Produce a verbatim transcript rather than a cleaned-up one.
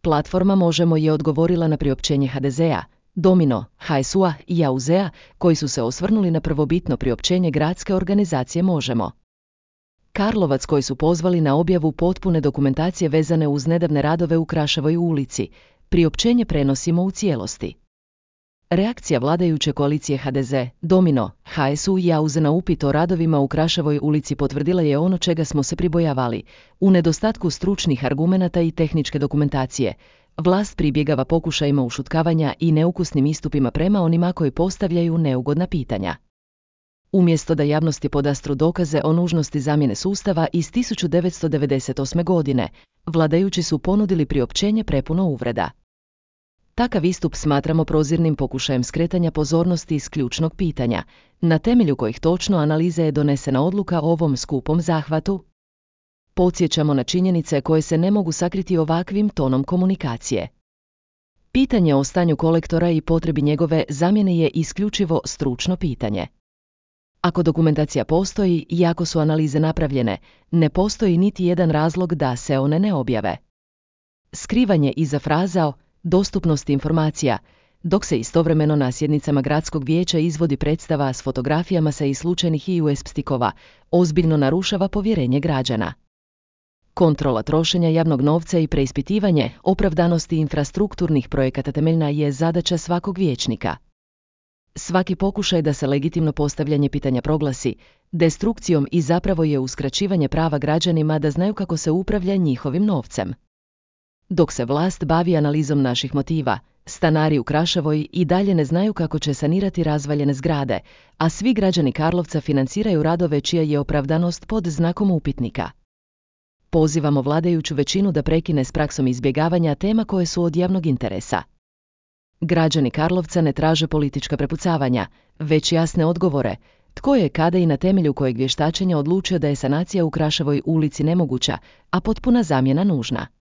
Platforma Možemo je odgovorila na priopćenje ha de zea, Domino, ha es u-a i a u ze-a, koji su se osvrnuli na prvobitno priopćenje gradske organizacije Možemo. Karlovac, koji su pozvali na objavu potpune dokumentacije vezane uz nedavne radove u Kraševoj ulici, priopćenje prenosimo u cijelosti. Reakcija vladajuće koalicije ha de ze, Domino, ha es u i a u ze na upit o radovima u Kraševoj ulici potvrdila je ono čega smo se pribojavali. U nedostatku stručnih argumenata i tehničke dokumentacije, vlast pribjegava pokušajima ušutkavanja i neukusnim istupima prema onima koji postavljaju neugodna pitanja. Umjesto da javnosti podastru dokaze o nužnosti zamjene sustava iz tisuću devetsto devedeset osme. godine, vladajući su ponudili priopćenje prepuno uvreda. Takav istup smatramo prozirnim pokušajem skretanja pozornosti iz ključnog pitanja, na temelju kojih točno analize je donesena odluka o ovom skupom zahvatu. Podsjećamo na činjenice koje se ne mogu sakriti ovakvim tonom komunikacije. Pitanje o stanju kolektora i potrebi njegove zamjene je isključivo stručno pitanje. Ako dokumentacija postoji i ako su analize napravljene, ne postoji niti jedan razlog da se one ne objave. Skrivanje iza fraza o dostupnosti informacija, dok se istovremeno na sjednicama gradskog vijeća izvodi predstava s fotografijama sa i slučajnih i u es be stikova, ozbiljno narušava povjerenje građana. Kontrola trošenja javnog novca i preispitivanje opravdanosti infrastrukturnih projekata temeljna je zadaća svakog vijećnika. Svaki pokušaj da se legitimno postavljanje pitanja proglasi destrukcijom i zapravo je uskraćivanje prava građanima da znaju kako se upravlja njihovim novcem. Dok se vlast bavi analizom naših motiva, stanari u Kraševoj i dalje ne znaju kako će sanirati razvaljene zgrade, a svi građani Karlovca financiraju radove čija je opravdanost pod znakom upitnika. Pozivamo vladajuću većinu da prekine s praksom izbjegavanja tema koje su od javnog interesa. Građani Karlovca ne traže politička prepucavanja, već jasne odgovore, tko je, kada i na temelju kojeg vještačenja odlučio da je sanacija u Kraševoj ulici nemoguća, a potpuna zamjena nužna.